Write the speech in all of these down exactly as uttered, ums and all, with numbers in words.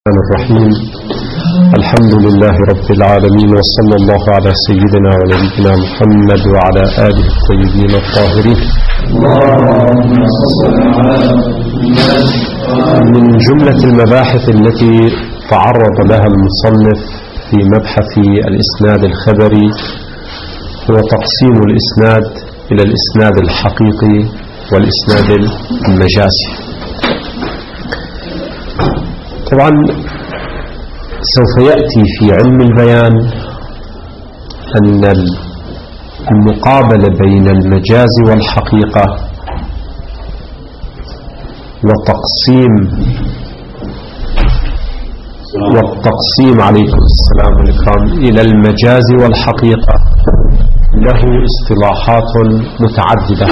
الرحمن الرحيم. الحمد لله رب العالمين، وصلى الله على سيدنا ونبينا محمد وعلى آله الطيبين الطاهرين. من جملة المباحث التي تعرض لها المصنف في مبحث الإسناد الخبري هو تقسيم الإسناد إلى الإسناد الحقيقي والإسناد المجازي. طبعا سوف يأتي في علم البيان أن المقابلة بين المجاز والحقيقة وتقسيم والتقسيم عليكم السلام والإكرام إلى المجاز والحقيقة له اصطلاحات متعددة.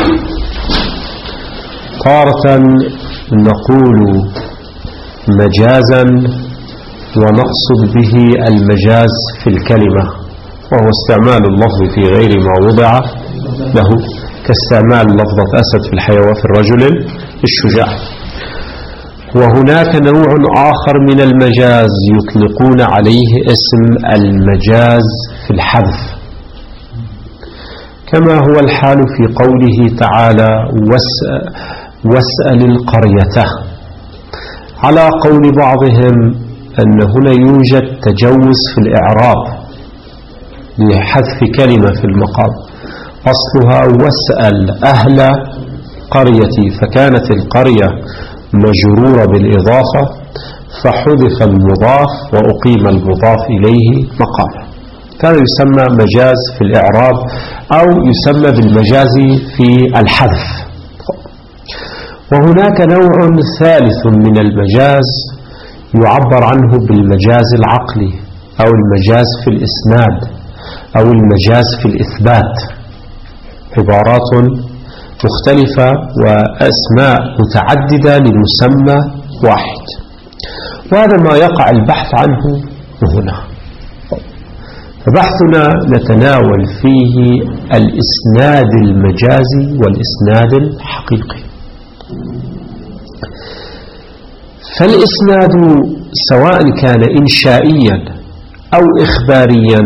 تارة نقول مجازا ونقصد به المجاز في الكلمة، وهو استعمال اللفظ في غير ما وضع له، كاستعمال لفظة أسد في الحيوان في الرجل الشجاع. وهناك نوع آخر من المجاز يطلقون عليه اسم المجاز في الحذف، كما هو الحال في قوله تعالى واسأل القرية، على قول بعضهم أن هنا يوجد تجوز في الإعراب لحذف كلمة في المقام، أصلها واسأل أهل قريتي، فكانت القرية مجرورة بالإضافة فحذف المضاف وأقيم المضاف إليه مقامه، كان يسمى مجاز في الإعراب أو يسمى بالمجاز في الحذف. وهناك نوع ثالث من المجاز يعبر عنه بالمجاز العقلي أو المجاز في الإسناد أو المجاز في الإثبات، عبارات مختلفة وأسماء متعددة لمسمى واحد، وهذا ما يقع البحث عنه هنا. فبحثنا نتناول فيه الإسناد المجازي والإسناد الحقيقي. فالإسناد سواء كان إنشائيا أو إخباريا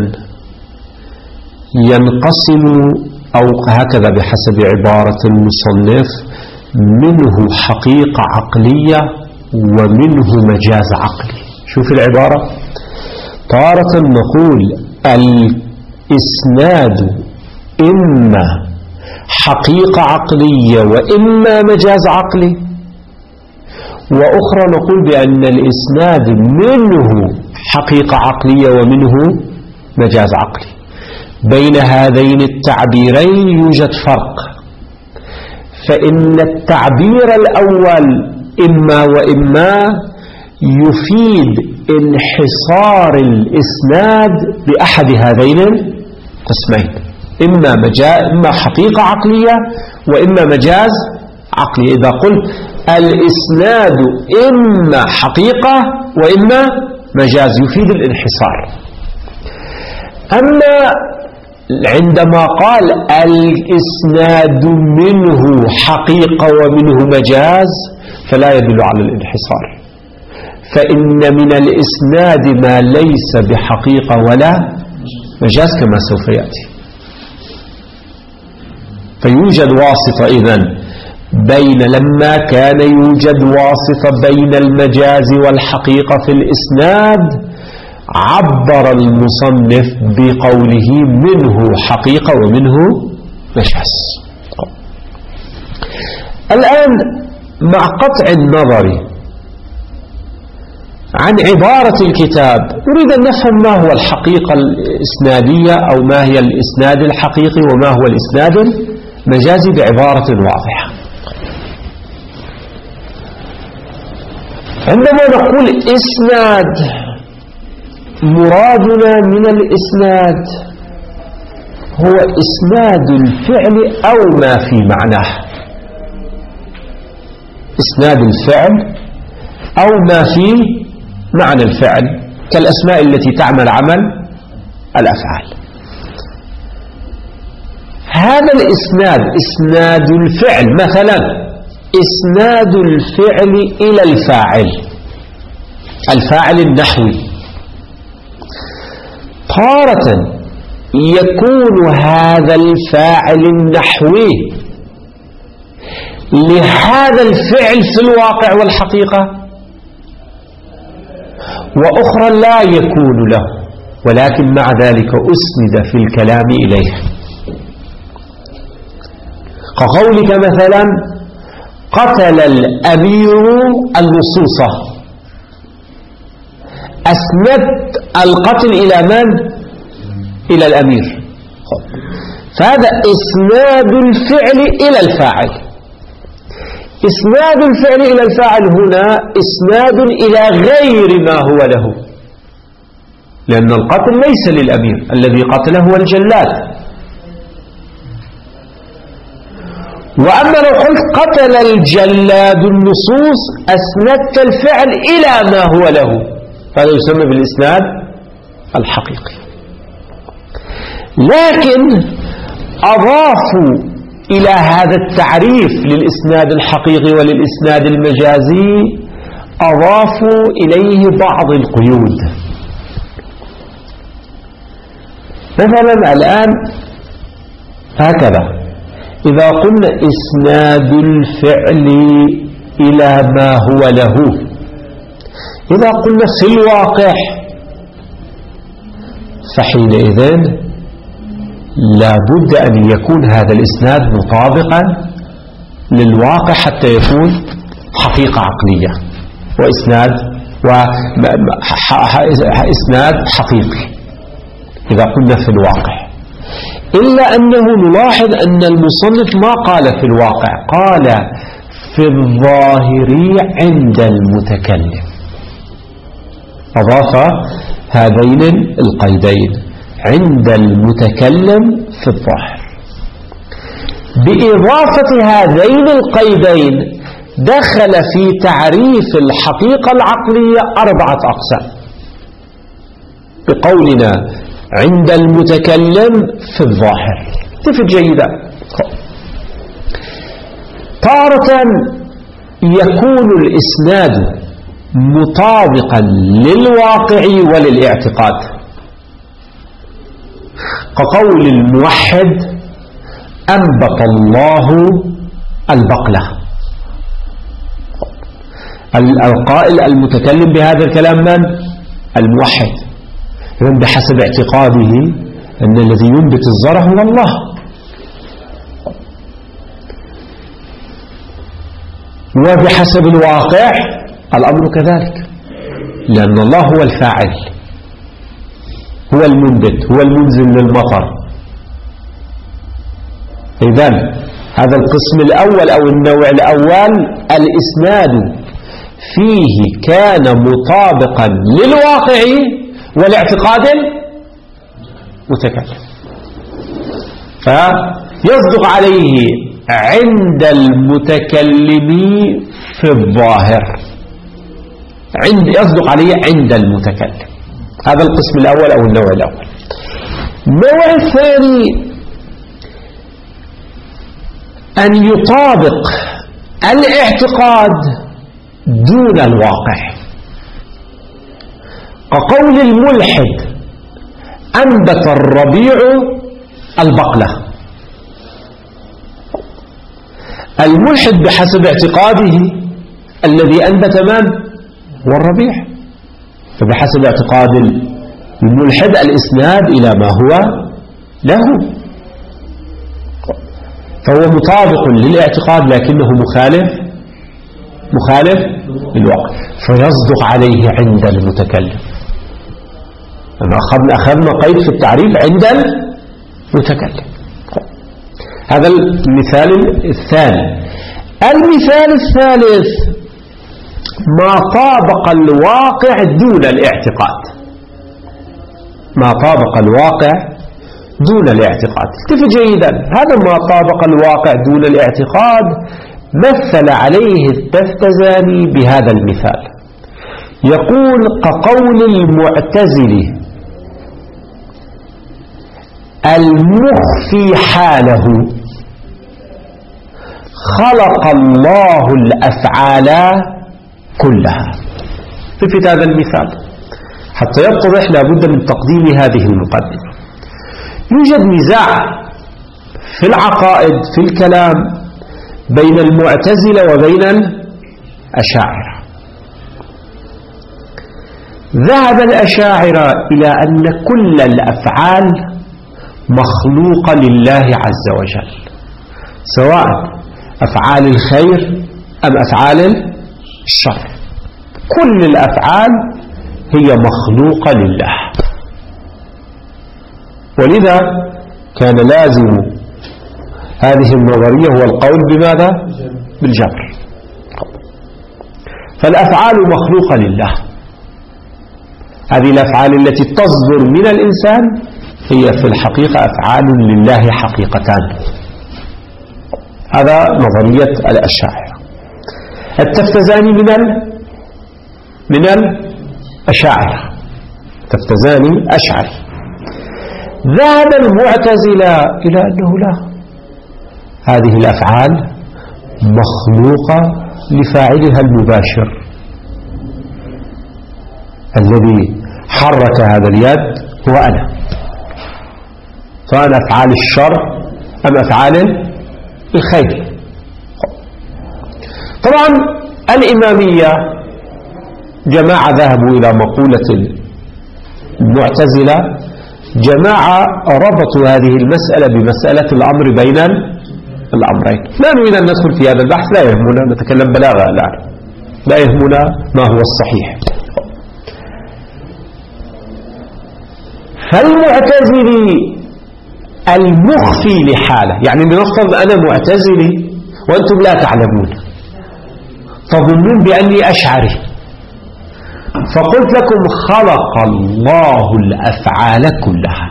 ينقسم، أو هكذا بحسب عبارة المصنف، منه حقيقة عقلية ومنه مجاز عقلي. شوف العبارة، تارة نقول الإسناد إما حقيقة عقلية وإما مجاز عقلي، وأخرى نقول بأن الإسناد منه حقيقة عقلية ومنه مجاز عقلي. بين هذين التعبيرين يوجد فرق، فإن التعبير الأول إما وإما يفيد انحصار الإسناد بأحد هذين القسمين، إما, إما حقيقة عقلية وإما مجاز عقلي. إذا قلت الإسناد إما حقيقة وإما مجاز يفيد الانحصار. أما عندما قال الإسناد منه حقيقة ومنه مجاز فلا يدل على الانحصار، فإن من الإسناد ما ليس بحقيقة ولا مجاز كما سوف يأتي. فيوجد واسطة إذن بين، لما كان يوجد واسطة بين المجاز والحقيقة في الإسناد عبر المصنف بقوله منه حقيقة ومنه مجاز. الآن مع قطع النظر عن عبارة الكتاب نريد أن نفهم ما هو الحقيقة الإسنادية أو ما هي الإسناد الحقيقي وما هو الإسناد المجازي بعبارة واضحة. عندما نقول إسناد مرادنا من الإسناد هو إسناد الفعل أو ما في معناه، إسناد الفعل أو ما في معنى الفعل، كالأسماء التي تعمل عمل الأفعال. هذا الإسناد إسناد الفعل، مثلا إسناد الفعل إلى الفاعل، الفاعل النحوي. تارة يكون هذا الفاعل النحوي لهذا الفعل في الواقع والحقيقة، وأخرى لا يكون له، ولكن مع ذلك أسند في الكلام إليه، كقولك مثلا قتل الأمير اللصوصة، أسندت القتل إلى من؟ إلى الأمير. فهذا إسناد الفعل إلى الفاعل. إسناد الفعل إلى الفاعل هنا إسناد إلى غير ما هو له، لأن القتل ليس للأمير، الذي قتله هو الجلاد. وأما لو قلت قتل الجلاد اللصوص أسندت الفعل إلى ما هو له، هذا يسمى بالإسناد الحقيقي. لكن أضافوا إلى هذا التعريف للإسناد الحقيقي وللإسناد المجازي، أضافوا إليه بعض القيود. مثلا الآن هكذا إذا قلنا إسناد الفعل إلى ما هو له، إذا قلنا في الواقع، فحينئذ لا بد أن يكون هذا الإسناد مطابقا للواقع حتى يكون حقيقة عقلية وإسناد وإسناد حقيقي إذا قلنا في الواقع. إلا أنه نلاحظ أن المصنف ما قال في الواقع، قال في الظاهر عند المتكلم، أضاف هذين القيدين عند المتكلم في الظاهر. بإضافة هذين القيدين دخل في تعريف الحقيقة العقلية أربعة أقسام بقولنا عند المتكلم في الظاهر. تفت جيدا. تارة يكون الإسناد مطابقا للواقع وللاعتقاد، كقول الموحد أنبت الله البقلة. القائل المتكلم بهذا الكلام من؟ الموحد، من بحسب اعتقاده أن الذي ينبت الزرع هو الله. وبحسب الواقع الأمر كذلك، لأن الله هو الفاعل، هو المنبت، هو المنزل للمطر. إذن هذا القسم الأول أو النوع الأول الإسناد فيه كان مطابقا للواقع والاعتقاد المتكلم، فيصدق عليه عند المتكلم في الظاهر، عند يصدق عليه عند المتكلم. هذا القسم الأول أو النوع الأول. النوع الثاني أن يطابق الاعتقاد دون الواقع، كقول الملحد أنبت الربيع البقلة. الملحد بحسب اعتقاده الذي أنبت من؟ هو الربيع، فبحسب اعتقاد الملحد الإسناد إلى ما هو له، فهو مطابق للاعتقاد لكنه مخالف مخالف للواقع، فيصدق عليه عند المتكلم. أخذنا أخذنا قيد في التعريف عند المتكلم. هذا المثال الثاني. المثال الثالث ما طابق الواقع دون الاعتقاد، ما طابق الواقع دون الاعتقاد. التفت جيدا، هذا ما طابق الواقع دون الاعتقاد مثل عليه التفتزاني بهذا المثال، يقول كقول المعتزلي المخفي حاله خلق الله الأفعال كلها. صفة هذا المثال حتى يتضح لابد من تقديم هذه المقدمة. يوجد نزاع في العقائد في الكلام بين المعتزلة وبين الأشاعرة. ذهب الأشاعرة إلى أن كل الأفعال مخلوقة لله عز وجل، سواء أفعال الخير أم أفعال الشر، كل الأفعال هي مخلوقة لله. ولذا كان لازم هذه النظرية هو القول بماذا؟ بالجبر. فالأفعال مخلوقة لله، هذه الأفعال التي تصدر من الإنسان هي في الحقيقة أفعال لله حقيقتان. هذا نظرية الأشاعرة. التفتزاني من ال من الأشاعرة، التفتزاني أشعري. ذهب المعتزلة إلى أنه لا، هذه الأفعال مخلوقة لفاعلها المباشر الذي حرك هذا اليد هو أنا، سواء أفعال الشر أم أفعال الخير. طبعا الإمامية جماعة ذهبوا إلى مقولة المعتزلة، جماعة ربطوا هذه المسألة بمسألة الأمر بين الأمرين. لا نريد أن ندخل في هذا البحث، لا يهمنا، نتكلم بلاغة الآن، لا يهمنا ما هو الصحيح. فالمعتزلي المخفي لحاله، يعني لنفترض أنا معتزلي وأنتم لا تعلمون، تظنون بأني أشعري، فقلت لكم خلق الله الأفعال كلها.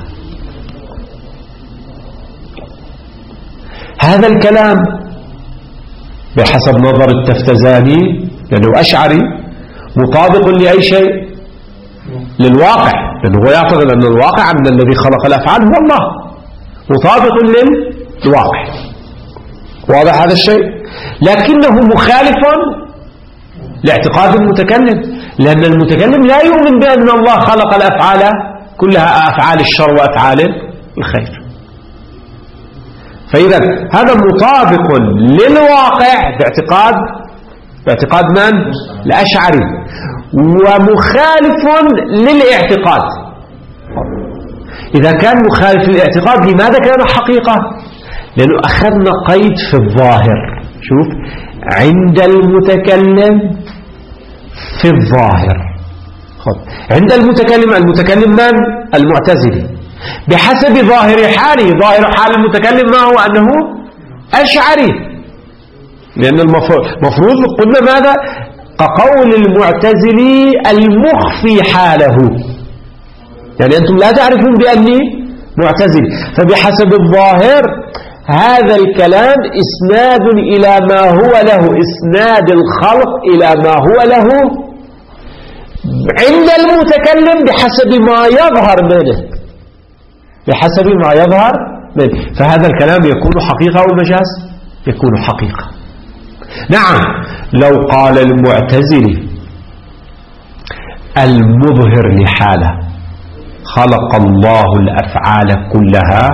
هذا الكلام بحسب نظر التفتزاني لأنه أشعري مطابق لأي شيء؟ للواقع، لأنه هو يعتقد أن الواقع أن الذي خلق الأفعال هو الله، مطابق للواقع. واضح هذا الشيء؟ لكنه مخالف لاعتقاد المتكلم، لأن المتكلم لا يؤمن بأن الله خلق الأفعال كلها أفعال الشر وأفعال الخير. فإذا هذا مطابق للواقع باعتقاد باعتقاد من؟ الأشعري، ومخالف للاعتقاد. إذا كان مخالف للاعتقاد لماذا كان حقيقة؟ لأنه أخذنا قيد في الظاهر. شوف، عند المتكلم في الظاهر. عند المتكلم، المتكلم من؟ المعتزلي، بحسب ظاهر حاله. ظاهر حال المتكلم ما هو؟ أنه أشعري، لأن المفروض قلنا ماذا؟ كقول المعتزلي المخفي حاله، يعني أنتم لا تعرفون بأني معتزلي، فبحسب الظاهر هذا الكلام إسناد إلى ما هو له، إسناد الخلق إلى ما هو له عند المتكلم بحسب ما يظهر منه، بحسب ما يظهر منه. فهذا الكلام يكون حقيقة أو مجاز؟ يكون حقيقة. نعم، لو قال المعتزلي المظهر لحاله خلق الله الأفعال كلها،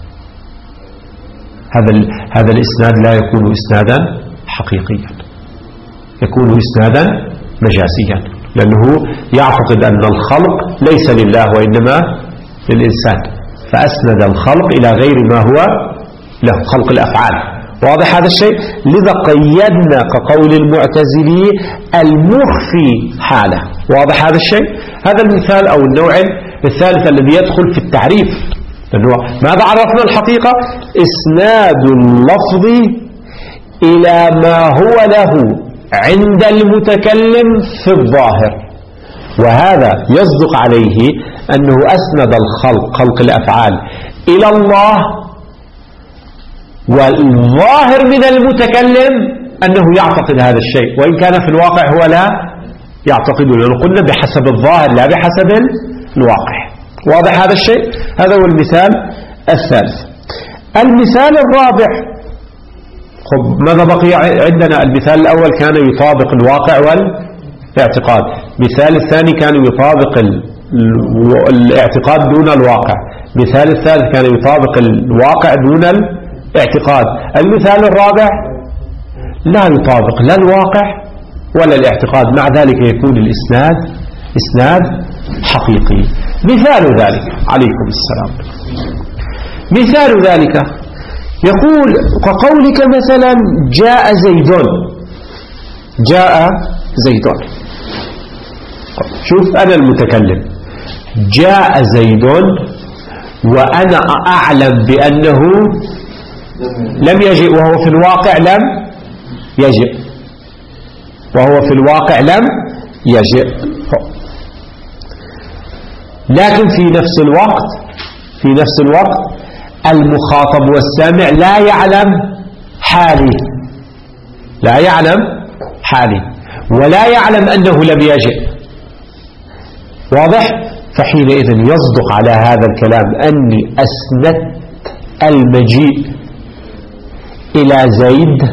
هذا هذا الإسناد لا يكون إسنادا حقيقيا، يكون إسنادا مجازيا، لأنه يعتقد أن الخلق ليس لله وإنما للإنسان، فأسند الخلق إلى غير ما هو له، خلق الأفعال. واضح هذا الشيء؟ لذا قيدنا كقول المعتزلي المخفي حاله. واضح هذا الشيء؟ هذا المثال أو النوع الثالث الذي يدخل في التعريف، لأنه ماذا عرفنا الحقيقة؟ إسناد اللفظ إلى ما هو له عند المتكلم في الظاهر، وهذا يصدق عليه أنه أسند الخلق، خلق الأفعال، إلى الله، والظاهر من المتكلم أنه يعتقد هذا الشيء، وإن كان في الواقع هو لا يعتقده، لأنه قلنا بحسب الظاهر لا بحسب الواقع. واضح هذا الشيء؟ هذا هو المثال الثالث. المثال الرابع، خب ماذا بقي عندنا؟ المثال الأول كان يطابق الواقع الاعتقاد. مثال الثاني كان يطابق الاعتقاد دون الواقع. مثال الثالث كان يطابق الواقع دون الاعتقاد. المثال الرابع لا يطابق لا الواقع ولا الاعتقاد، مع ذلك يكون الإسناد إسناد حقيقي. مثال ذلك عليكم السلام، مثال ذلك يقول كقولك مثلا جاء زيد، جاء زيد، شوف أنا المتكلم، جاء زيد وأنا أعلم بأنه لم يجئ، وهو في الواقع لم يجئ، وهو في الواقع لم يجئ. لكن في نفس الوقت في نفس الوقت المخاطب والسامع لا يعلم حالي، لا يعلم حالي ولا يعلم أنه لم يجئ. واضح؟ فحينئذ يصدق على هذا الكلام أني أسندت المجيء إلى زيد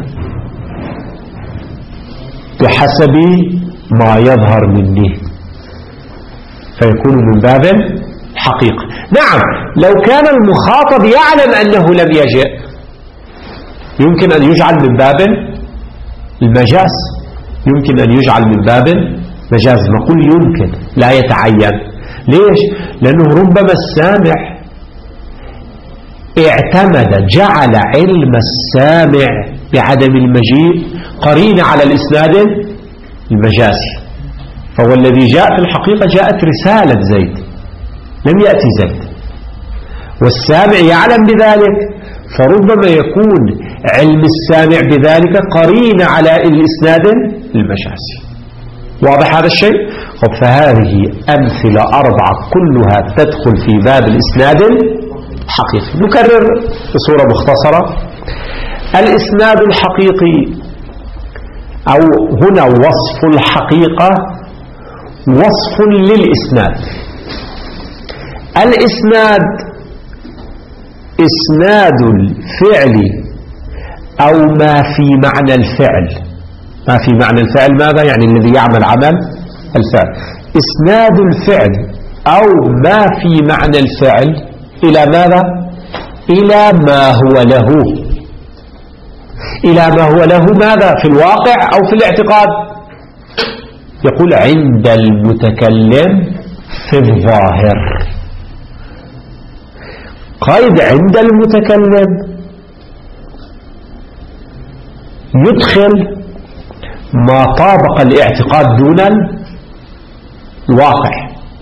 بحسب ما يظهر مني، فيكون من باب الحقيقة. نعم، لو كان المخاطب يعلم أنه لم يجئ يمكن أن يجعل من باب المجاز، يمكن أن يجعل من باب مجاز. نقول يمكن، لا يتعين. ليش؟ لأنه ربما السامع اعتمد، جعل علم السامع بعدم المجيء قرين على الإسناد المجازي، فهو الذي جاء في الحقيقة جاءت رسالة زيد، لم يأتي زيد، والسامع يعلم بذلك، فربما يكون علم السامع بذلك قرين على الإسناد المجازي. واضح هذا الشيء؟ فهذه أمثلة أربعة كلها تدخل في باب الإسناد الحقيقي. نكرر بصورة مختصرة. الإسناد الحقيقي أو هنا وصف الحقيقة وصف للإسناد. الإسناد إسناد الفعل أو ما في معنى الفعل. ما في معنى الفعل ماذا؟ يعني الذي يعمل عمل الفعل. إسناد الفعل أو ما في معنى الفعل إلى ماذا؟ إلى ما هو له. إلى ما هو له ماذا؟ في الواقع أو في الاعتقاد؟ يقول عند المتكلم في الظاهر. قيد عند المتكلم يدخل ما طابق الاعتقاد دون الواقع،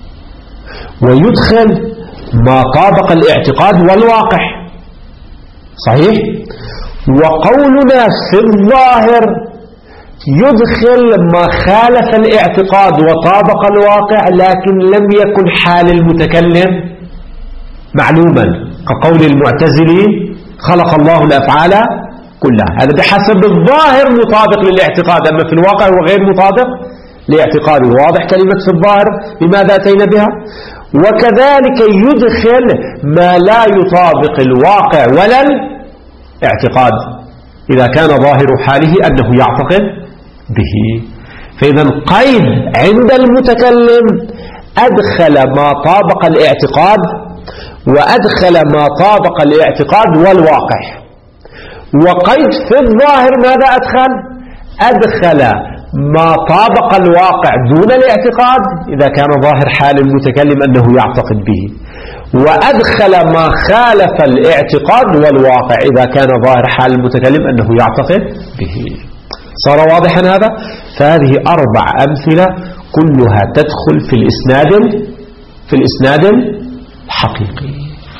ويدخل ما طابق الاعتقاد والواقع. صحيح؟ وقولنا في الظاهر يدخل ما خالف الاعتقاد وطابق الواقع لكن لم يكن حال المتكلم معلوما، كقول المعتزلي خلق الله الأفعال كلها، هذا بحسب الظاهر مطابق للاعتقاد، أما في الواقع هو غير مطابق لاعتقاده. واضح كلمة في الظاهر لماذا أتينا بها؟ وكذلك يدخل ما لا يطابق الواقع ولا الاعتقاد إذا كان ظاهر حاله أنه يعتقد به. فإذا قيد عند المتكلم أدخل ما طابق الاعتقاد وأدخل ما طابق الاعتقاد والواقع. وقيد في الظاهر ماذا أدخل؟ أدخل ما طابق الواقع دون الاعتقاد إذا كان ظاهر حال المتكلم أنه يعتقد به، وأدخل ما خالف الاعتقاد والواقع إذا كان ظاهر حال المتكلم أنه يعتقد به. صار واضحا هذا؟ فهذه أربع أمثلة كلها تدخل في الإسناد في الإسناد الحقيقي.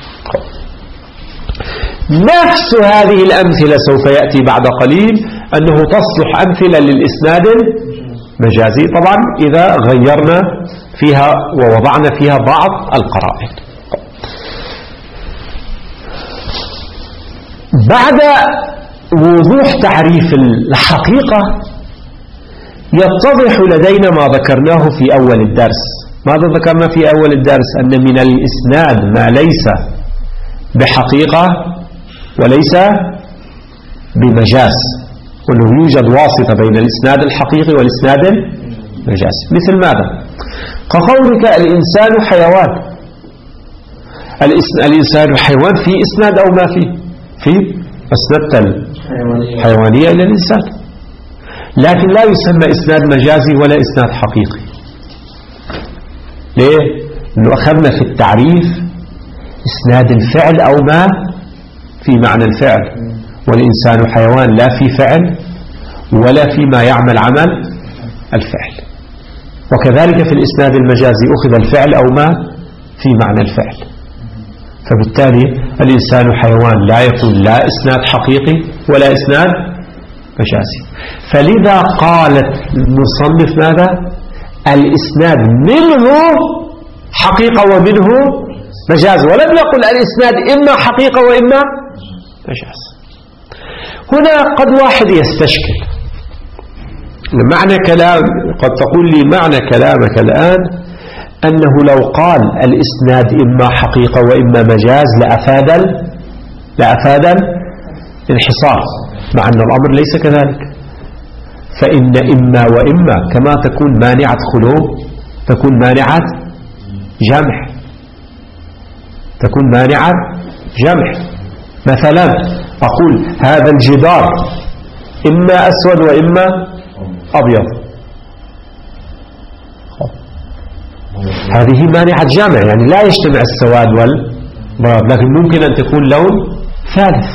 نفس هذه الأمثلة سوف يأتي بعد قليل أنه تصلح أمثلة للإسناد المجازي، طبعا إذا غيرنا فيها ووضعنا فيها بعض القرائن. بعد وضوح تعريف الحقيقة يتضح لدينا ما ذكرناه في أول الدرس. ماذا ذكرنا في أول الدرس؟ أن من الإسناد ما ليس بحقيقة وليس بمجاز، وأنه يوجد واسطة بين الإسناد الحقيقي والإسناد مجازي. مثل ماذا؟ كقولك الإنسان حيوان. الإنسان حيوان في إسناد أو ما فيه؟ في أسندت الحيوانية إلى الإنسان، لكن لا يسمى إسناد مجازي ولا إسناد حقيقي. ليه؟ لأنه أخذنا في التعريف إسناد الفعل أو ما في معنى الفعل، والإنسان حيوان لا في فعل ولا فيما يعمل عمل الفعل. وكذلك في الإسناد المجازي أخذ الفعل أو ما في معنى الفعل، فبالتالي الإنسان حيوان لا يكون لا إسناد حقيقي ولا إسناد مجازي. فلذا قالت المصنف ماذا؟ الإسناد منه حقيقة ومنه مجاز، ولم يقل الإسناد إما حقيقة وإما مجاز. هنا قد واحد يستشكل معنى كلام، قد تقول لي معنى كلامك الآن أنه لو قال الإسناد إما حقيقة وإما مجاز لأفاد لأفاد الانحصار، مع أن الأمر ليس كذلك. فإن إما وإما كما تكون مانعة خلو تكون مانعة جمع، تكون مانعة جمع. مثلا أقول هذا الجدار إما أسود وإما أبيض، هذه مانعة جمع، يعني لا يجتمع السواد والبياض، لكن ممكن أن تكون لون ثالث.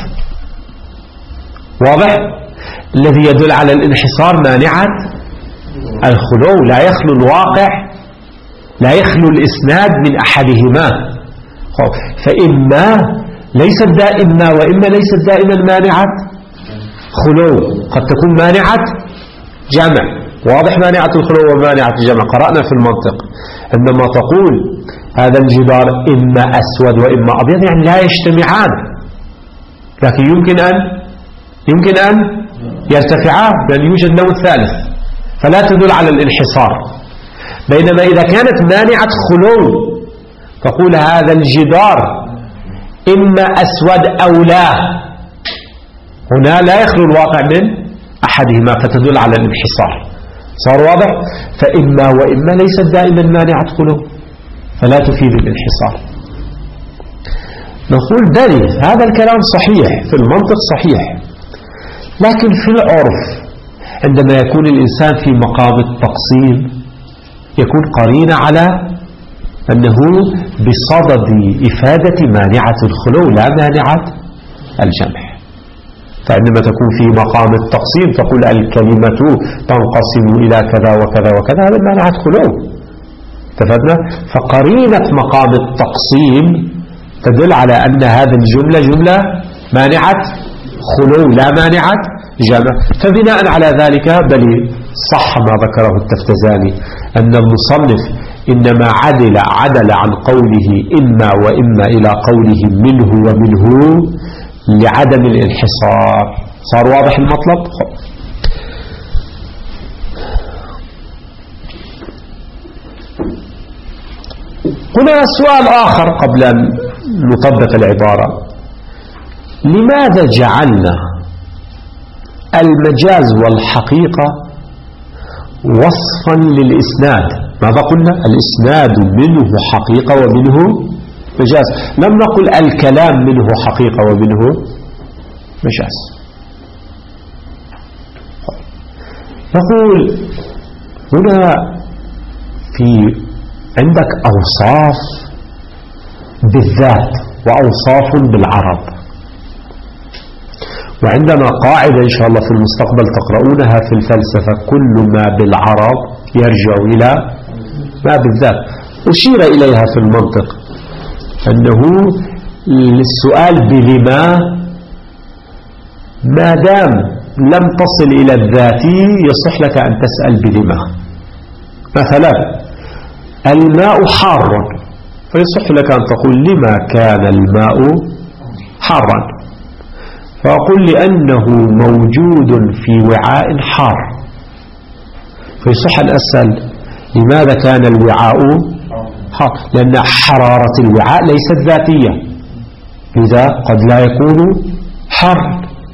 واضح؟ الذي يدل على الانحصار مانعة الخلو، لا يخلو الواقع، لا يخلو الإسناد من أحدهما. فإما ليست دائما وإما ليست دائما مانعة خلو، قد تكون مانعة جمع. واضح؟ مانعة الخلو ومانعة الجمع قرأنا في المنطق. عندما تقول هذا الجدار إما أسود وإما أبيض يعني لا يجتمعان، لكن يمكن أن يمكن أن يرتفعان لأن يوجد لون ثالث، فلا تدل على الانحصار. بينما إذا كانت مانعة خلو تقول هذا الجدار إما أسود أو لا، هنا لا يخلو الواقع من أحدهما فتدل على الانحصار. صار واضح؟ فإما وإما ليست دائما مانعة خلو فلا تفيد الانحصار. نقول بلي هذا الكلام صحيح في المنطق صحيح، لكن في العرف عندما يكون الإنسان في مقام التقسيم يكون قرين على أنه بصدد إفادة مانعة الخلو لا مانعة الجمع. فعندما تكون في مقام التقسيم تقول الكلمة تنقسم إلى كذا وكذا وكذا، هذا مانعة خلو. تفهمنا؟ فقرينة مقام التقسيم تدل على أن هذه الجملة جملة مانعة خلو لا مانعة جمع. فبناء على ذلك بل صح ما ذكره التفتزاني أن المصنف إنما عدل عدل عن قوله إما وإما إلى قوله منه ومنه لعدم الانحصار. صار واضح المطلب؟ هنا سؤال آخر قبل أن نطبق العبارة: لماذا جعلنا المجاز والحقيقة وصفا للإسناد؟ ماذا قلنا؟ الإسناد منه حقيقة ومنه مجاز، لم نقل الكلام منه حقيقة ومنه مجاز. نقول هنا في عندك أوصاف بالذات وأوصاف بالعرب، وعندنا قاعدة إن شاء الله في المستقبل تقرؤونها في الفلسفة: كل ما بالعرب يرجع إلى ما بالذات. أشير إليها في المنطق أنه السؤال بلما ما دام لم تصل إلى الذاتي يصح لك أن تسأل بلما. مثلا الماء حار، فيصح لك أن تقول لما كان الماء حارا؟ فأقول لأنه موجود في وعاء حار. فيصح أن أسأل لماذا كان الوعاء حار؟ لأن حرارة الوعاء ليست ذاتية، لذا قد لا يكون حار.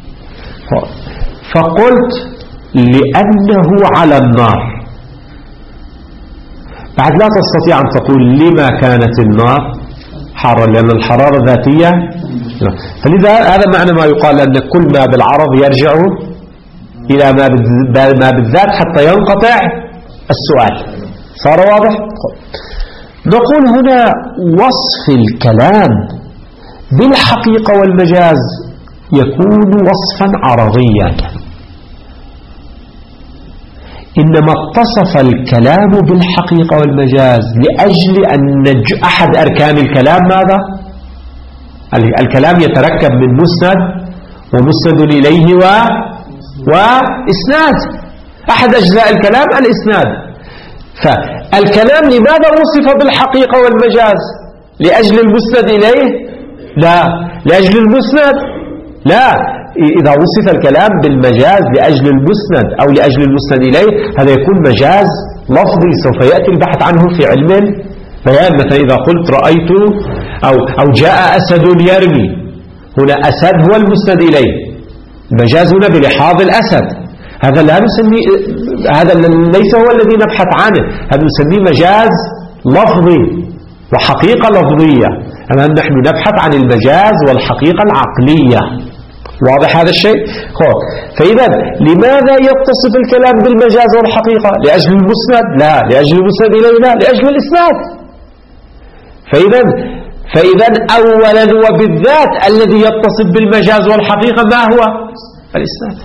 فقلت لأنه على النار بعد لا تستطيع أن تقول لما كانت النار حارة، لأن الحرارة ذاتية. فلذا هذا معنى ما يقال أن كل ما بالعرض يرجع إلى ما بالذات حتى ينقطع السؤال. صار واضح؟ نقول هنا وصف الكلام بالحقيقة والمجاز يكون وصفا عرضيا، إنما اتصف الكلام بالحقيقة والمجاز لأجل أن أحد أركان الكلام ماذا؟ الكلام يتركب من مسند ومسند إليه و... وإسناد. أحد أجزاء الكلام الإسناد. فالكلام لماذا وصف بالحقيقة والمجاز؟ لأجل المسند إليه؟ لا. لأجل المسند؟ لا. إذا وصف الكلام بالمجاز لأجل المسند أو لأجل المسند إليه هذا يكون مجاز لفظي سوف يأتي البحث عنه في علم البيان. مثلا إذا قلت رأيت أو, أو جاء أسد يرمي، هنا أسد هو المسند إليه، المجاز هنا بلحاظ الأسد. هذا لا نسميه، هذا ليس هو الذي نبحث عنه، هذا نسميه مجاز لفظي وحقيقة لفظية. أما نحن نبحث عن المجاز والحقيقة العقلية. واضح هذا الشيء؟ فإذا لماذا يتصف الكلام بالمجاز والحقيقة؟ لأجل المسند؟ لا. لأجل المسند إليه؟ لا. لأجل الإسناد. فإذا فإذا أولا وبالذات الذي يتصف بالمجاز والحقيقة ما هو؟ الإسناد.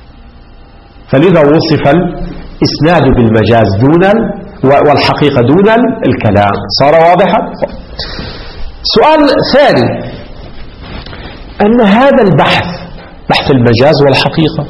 فلذا وصف الإسناد بالمجاز دون والحقيقة دون الكلام. صار واضحا؟ سؤال ثاني، أن هذا البحث، بحث المجاز والحقيقة،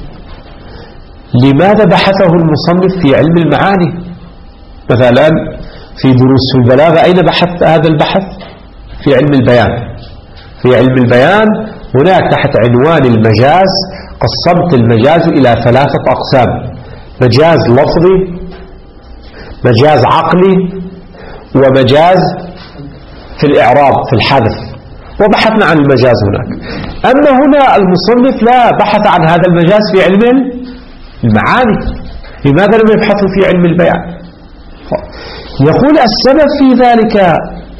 لماذا بحثه المصنف في علم المعاني؟ مثلا في دروس في البلاغة أين بحث هذا البحث؟ في علم البيان. في علم البيان هناك تحت عنوان المجاز قسمت المجاز إلى ثلاثة أقسام: مجاز لفظي، مجاز عقلي، ومجاز في الإعراب في الحذف، وبحثنا عن المجاز هناك. أما هنا المصنف لا بحث عن هذا المجاز في علم المعاني، لماذا لم يبحثوا في علم البيان؟ يقول السبب في ذلك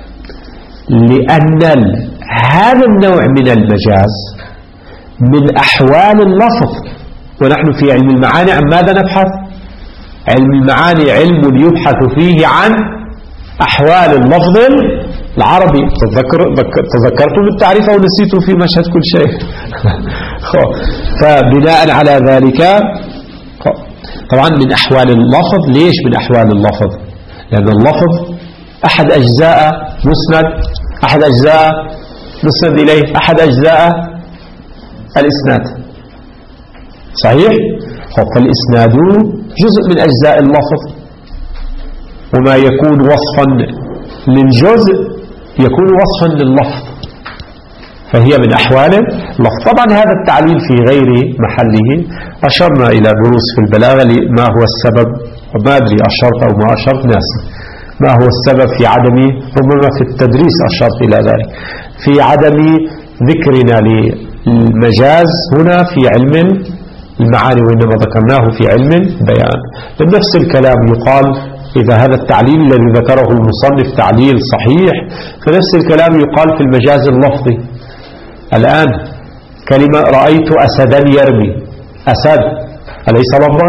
لأن هذا النوع من المجاز من أحوال اللفظ، ونحن في علم المعاني عن ماذا نبحث؟ علم المعاني علم يبحث فيه عن أحوال اللفظ العربي. تذكر تذكرتم التعريف أو نسيتم في مشهد كل شيء؟ فبناء على ذلك طبعا من أحوال اللفظ. ليش من أحوال اللفظ؟ لأن اللفظ أحد أجزاء مسند، أحد أجزاء مسند إليه، أحد أجزاء الإسناد. صحيح؟ فالإسناد جزء من أجزاء اللفظ، وما يكون وصفا للجزء يكون وصفا لللفظ، فهي من أحوال اللفظ. طبعا هذا التعليل في غير محله، أشرنا إلى دروس في البلاغة ما هو السبب، وما أدري أشرت أو ما أشرت ناسي، ما هو السبب في عدم، ربما في التدريس أشرت إلى ذلك، في عدم ذكرنا للمجاز هنا في علم المعاني، وإنما ذكرناه في علم البيان. نفس الكلام يقال إذا هذا التعليل الذي ذكره المصنف تعليل صحيح، فنفس الكلام يقال في المجاز اللفظي. الآن كلمة رأيت أسدا يرمي، أسد أليس لفظا؟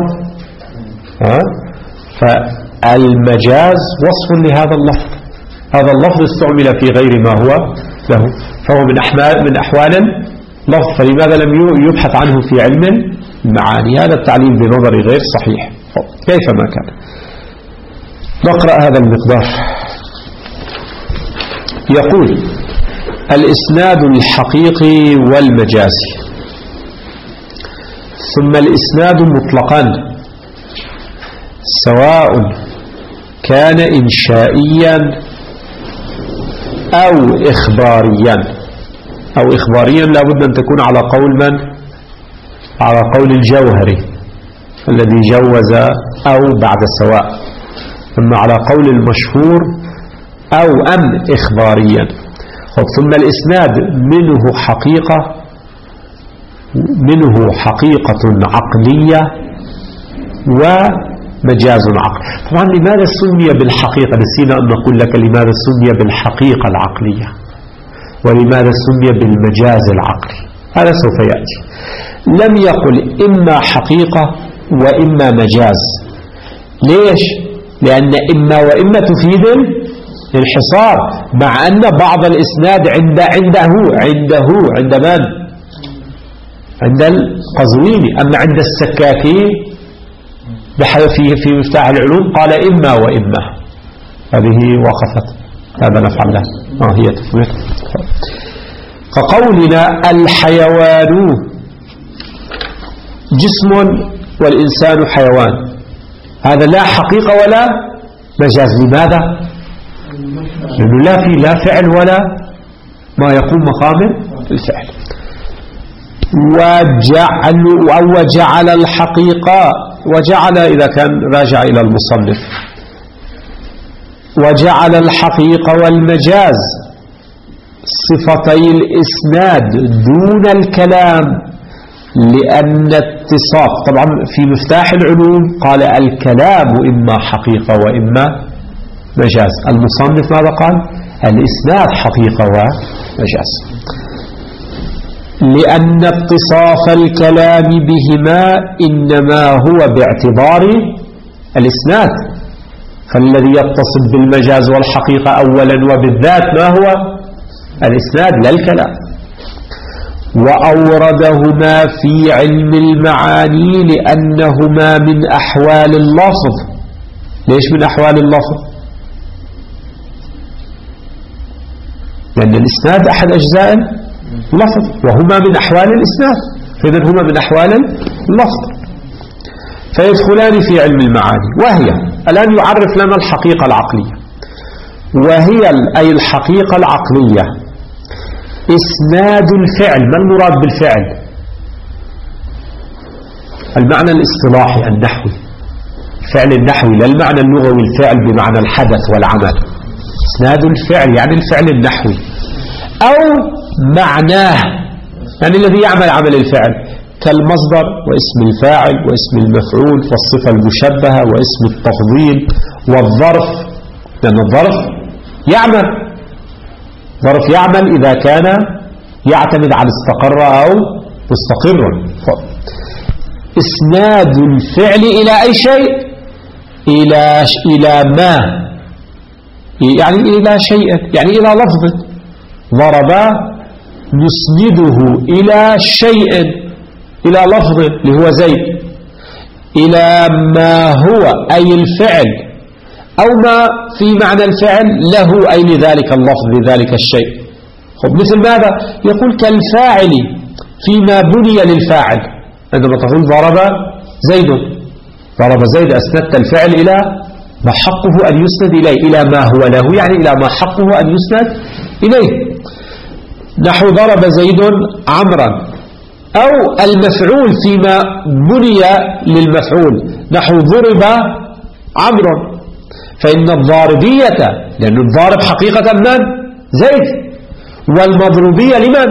فالمجاز وصف لهذا اللفظ، هذا اللفظ استعمل في غير ما هو له، فهو من أحوال من أحوال اللفظ، فلماذا لم يبحث عنه في علم المعاني؟ هذا التعليل بنظري غير صحيح كيفما كان. نقرأ هذا المقدار. يقول: الإسناد الحقيقي والمجازي. ثم الإسناد مطلقا سواء كان إنشائيا أو إخباريا. أو إخباريا لابد أن تكون على قول من؟ على قول الجوهري الذي جوز أو بعد سواء، ثم على قول المشهور أو أم إخباريا. ثم الإسناد منه حقيقة منه حقيقة عقلية مجاز عقلي. طبعا لماذا سمي بالحقيقة؟ نسينا أن نقول لك لماذا سمي بالحقيقة العقلية ولماذا سمي بالمجاز العقلي، هذا سوف يأتي. لم يقل إما حقيقة وإما مجاز. ليش؟ لأن إما وإما تفيد الحصار، مع أن بعض الإسناد عند عنده عنده عند من؟ عند القزويني. أما عند السكاكي في في مفتاح العلوم قال إما وإما. هذه وقفت، هذا نفعل له. آه هي تفويت. كقولنا الحيوان جسم والإنسان حيوان، هذا لا حقيقة ولا مجاز. لماذا؟ لأنه لا في لا فعل ولا ما يقوم مقام الفعل. وجعل وجعل الحقيقة، وجعل إذا كان راجع إلى المصنف، وجعل الحقيقة والمجاز صفتي الإسناد دون الكلام، لأن اتصاف. طبعا في مفتاح العلوم قال الكلام إما حقيقة وإما مجاز. المصنف ماذا قال؟ الإسناد حقيقة ومجاز، لأن اتصاف الكلام بهما إنما هو باعتبار الإسناد، فالذي يتصل بالمجاز والحقيقة أولا وبالذات ما هو؟ الإسناد لا الكلام. وأوردهما في علم المعاني لأنهما من أحوال اللفظ. ليش من أحوال اللفظ؟ لأن الإسناد أحد أجزاء اللفظ وهما من أحوال الإسناد، فإذا هما من أحوال اللفظ، فيدخلان في علم المعاني. وهي الآن يعرف لنا الحقيقة العقلية، وهي أي الحقيقة العقلية إسناد الفعل. ما المراد بالفعل؟ المعنى الاصطلاحي النحوي، الفعل النحوي، لا المعنى اللغوي الفعل بمعنى الحدث والعمل. إسناد الفعل يعني الفعل النحوي، أو معناه يعني الذي يعمل عمل الفعل، كالمصدر واسم الفاعل واسم المفعول والصفة المشبهة واسم التفضيل والظرف، لأن الظرف يعمل، ظرف يعمل إذا كان يعتمد على استقر أو مستقر. إسناد الفعل إلى أي شيء؟ إلى إلى ما، يعني إلى شيء، يعني إلى لفظ. ضرب نسنده إلى شيء، إلى لفظ اللي هو زيد، إلى ما هو أي الفعل، أو ما في معنى الفعل له أي لذلك اللفظ لذلك الشيء. خب مثل ماذا؟ يقول كالفاعل فيما بني للفاعل. عندما تقول ضرب زيد، ضرب زيد أسندت الفعل إلى ما حقه أن يسند إليه، إلى ما هو له يعني إلى ما حقه أن يسند إليه. نحو ضرب زيد عمرا، أو المفعول فيما بني للمفعول، نحو ضرب عمرا. فإن الضاربية، لأن الضارب حقيقة من؟ زيد، والمضروبية لمن؟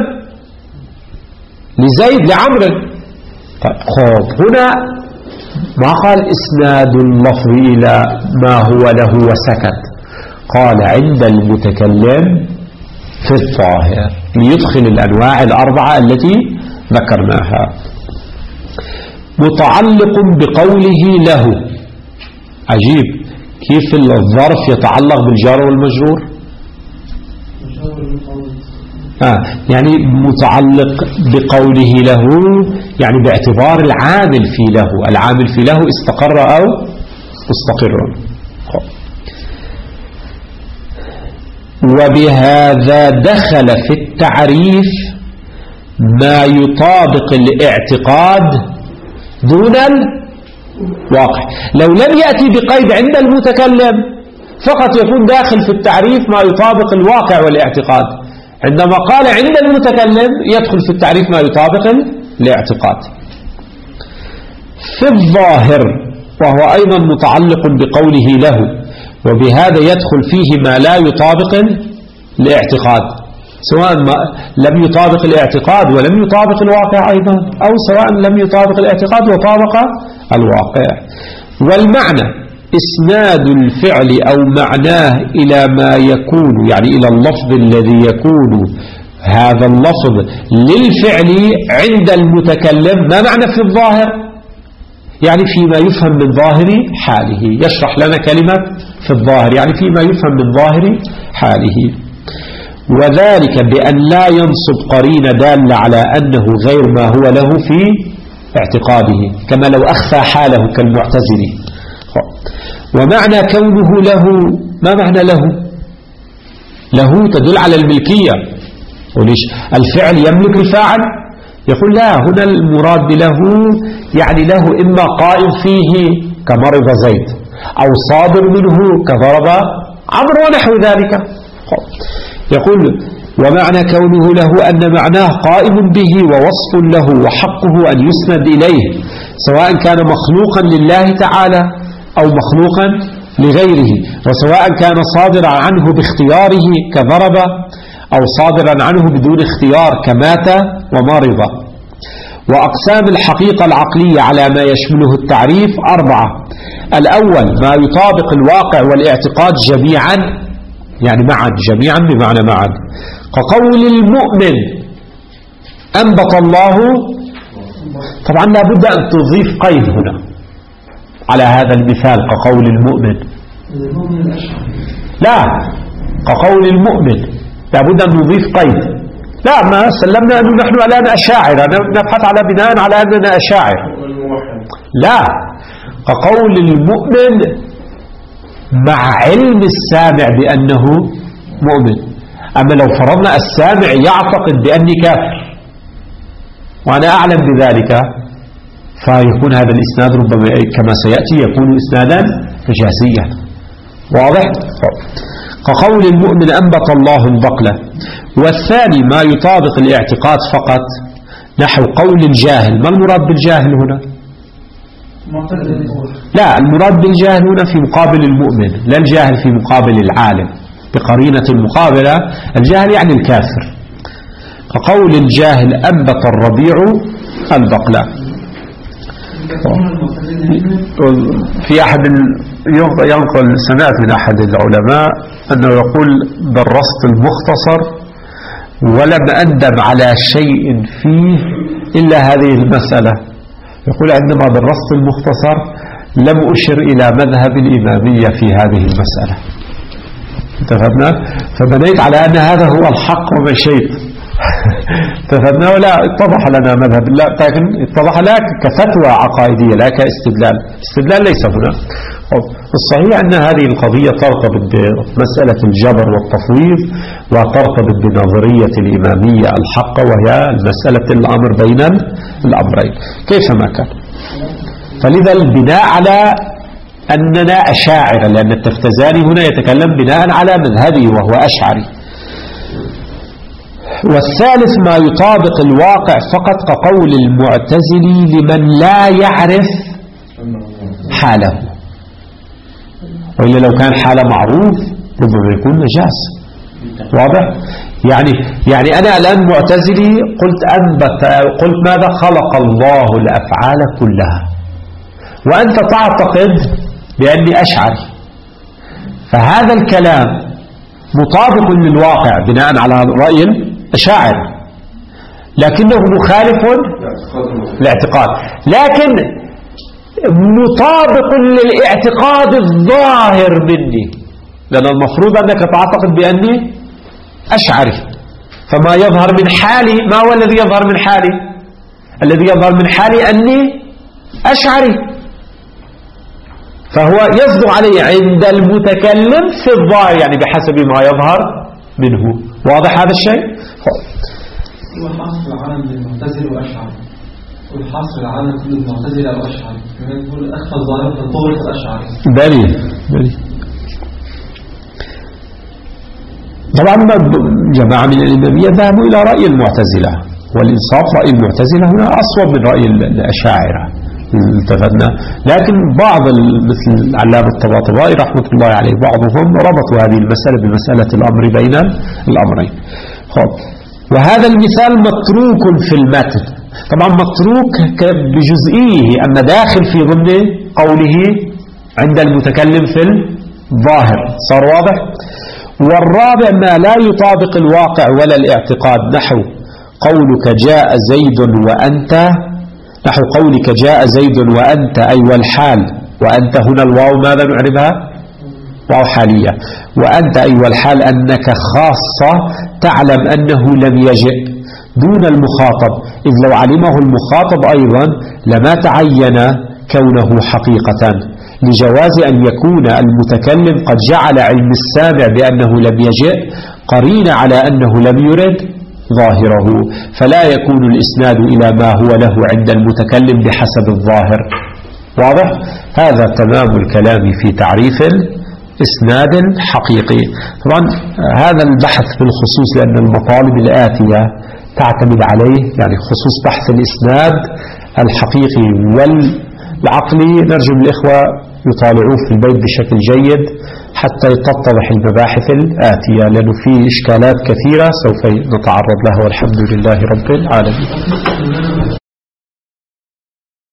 لزيد لعمر. طيب هنا ما قال إسناد اللفظ إلى ما هو له وسكت، قال عند المتكلم في الظاهر، ليدخل الأنواع الأربعة التي ذكرناها. متعلق بقوله له. عجيب كيف الظرف يتعلق بالجار والمجرور؟ آه يعني متعلق بقوله له يعني باعتبار العامل في له، العامل في له استقر أو مستقر. وبهذا دخل في التعريف ما يطابق الاعتقاد دون الواقع. لو لم يأتي بقيد عند المتكلم فقط يكون داخل في التعريف ما يطابق الواقع والاعتقاد، عندما قال عند المتكلم يدخل في التعريف ما يطابق الاعتقاد. في الظاهر وهو أيضا متعلق بقوله له، وبهذا يدخل فيه ما لا يطابق الاعتقاد، سواء ما لم يطابق الاعتقاد ولم يطابق الواقع أيضا، أو سواء لم يطابق الاعتقاد وطابق الواقع. والمعنى إسناد الفعل أو معناه إلى ما يكون، يعني إلى اللفظ الذي يكون هذا اللفظ للفعل عند المتكلم. ما معنى في الظاهر؟ يعني فيما يفهم من ظاهر حاله. يشرح لنا كلمة في الظاهر يعني فيما يفهم من ظاهر حاله. وذلك بأن لا ينصب قرينة دالة على أنه غير ما هو له في اعتقاده، كما لو أخفى حاله كالمعتزلي. ومعنى كونه له، ما معنى له؟ له تدل على الملكية. وليش الفعل يملك الفاعل؟ يقول لا، هنا المراد له يعني له إما قائم فيه كمرض زيد، أو صادر منه كضرب عمرو ونحو ذلك. يقول ومعنى كونه له أن معناه قائم به ووصف له وحقه أن يسند إليه، سواء كان مخلوقا لله تعالى أو مخلوقا لغيره، وسواء كان صادرا عنه باختياره كضرب، أو صادرا عنه بدون اختيار كمات ومرض. وأقسام الحقيقة العقلية على ما يشمله التعريف أربعة. الأول ما يطابق الواقع والاعتقاد جميعا، يعني معا، جميعا بمعنى معا، كقول المؤمن أنبت الله. طبعا لابد أن تضيف قيد هنا على هذا المثال، كقول المؤمن. لا، كقول المؤمن لابد أن نضيف قيد. لا، ما سلمنا أنه نحن الآن أشاعرة، نبحث على بناء على أننا أشاعر. لا، كقول المؤمن مع علم السامع بأنه مؤمن. أما لو فرضنا السامع يعتقد بأني كافر وأنا أعلم بذلك، فيكون هذا الإسناد ربما كما سيأتي يكون إسنادا مجازيا. واضح؟ كقول المؤمن أنبت الله البقلة. والثاني ما يطابق الاعتقاد فقط، نحو قول الجاهل. ما المراد بالجاهل هنا؟ لا، المراد بالجاهل هنا في مقابل المؤمن، لا الجاهل في مقابل العالم، بقرينة المقابلة. الجاهل يعني الكافر. كقول الجاهل أنبت الربيع البقلة. في أحد ينقل، سمعت من أحد العلماء أنه يقول درست المختصر ولم أندم على شيء فيه إلا هذه المسألة. يقول عندما درست المختصر لم أشر إلى مذهب الإمامية في هذه المسألة. اتفقنا؟ فبنيت على أن هذا هو الحق ومشيت. اتفقنا؟ ولا اتضح لنا مذهب، لا، لكن اتضح لك كفتوى عقائدية لا كاستدلال. استدلال ليس هنا. الصحيح أن هذه القضية ترتبط بمسألة الجبر والتفويض، وترتبط بنظرية الإمامية الحق، وهي مسألة الأمر بين الأمرين كيفما كان. فلذا البناء على أننا أشاعر، لأن التفتزاني هنا يتكلم بناء على مذهبه وهو أشعري. والثالث ما يطابق الواقع فقط، كقول المعتزلي لمن لا يعرف حاله. وإلا لو كان حاله معروف ربما يكون نجاس. واضح؟ يعني يعني أنا الآن معتزلي قلت أنبت، قلت ماذا؟ خلق الله الأفعال كلها، وأنت تعتقد بأني أشعري. فهذا الكلام مطابق للواقع بناء على رأي الأشاعر، لكنه مخالف الاعتقاد، لكن مطابق للاعتقاد الظاهر مني، لأن المفروض أنك تعتقد بأني أشعري. فما يظهر من حالي، ما هو الذي يظهر من حالي؟ الذي يظهر من حالي أني أشعري، فهو يصدق علي عند المتكلم في الظاهر، يعني بحسب ما يظهر منه. واضح هذا الشيء؟ هو حصر العالم للمعتزل وأشعري، والحصر العالم كله المعتزل وأشعري، كمان يقول أخفى الظاهر تطور الأشعري. بلي بلي طبعا جماعة من الإمامية ذهبوا إلى رأي المعتزلة، والإنصاف رأي المعتزلة هنا أصوب من رأي الأشاعرة. التفتنا، لكن بعض مثل العلامة الطباطبائي رحمة الله عليه بعضهم ربطوا هذه المسألة بمسألة الأمر بين الأمرين. خب. وهذا المثال متروك في المتن، طبعا متروك بجزئيه، أما داخل في ضمن قوله عند المتكلم في الظاهر. صار واضح؟ والرابع ما لا يطابق الواقع ولا الاعتقاد، نحو قولك جاء زيد وأنت، نحو قولك جاء زيد وأنت أي والحال، وأنت هنا الواو ماذا نعربها؟ واو حالية. وأنت أي والحال أنك خاصة تعلم أنه لم يجئ دون المخاطب، إذ لو علمه المخاطب أيضا لما تعين كونه حقيقة، لجواز أن يكون المتكلم قد جعل علم السامع بأنه لم يجئ قرينة على أنه لم يرد ظاهره، فلا يكون الإسناد إلى ما هو له عند المتكلم بحسب الظاهر. واضح؟ هذا تمام الكلام في تعريف الإسناد الحقيقي. طبعا هذا البحث بالخصوص لأن المطالب الآتية تعتمد عليه، يعني خصوص بحث الإسناد الحقيقي والعقلي، نرجو من الإخوة يطالعوه في البيت بشكل جيد حتى تتضح المباحث الآتية، لأنه في إشكالات كثيرة سوف نتعرض لها، والحمد لله رب العالمين.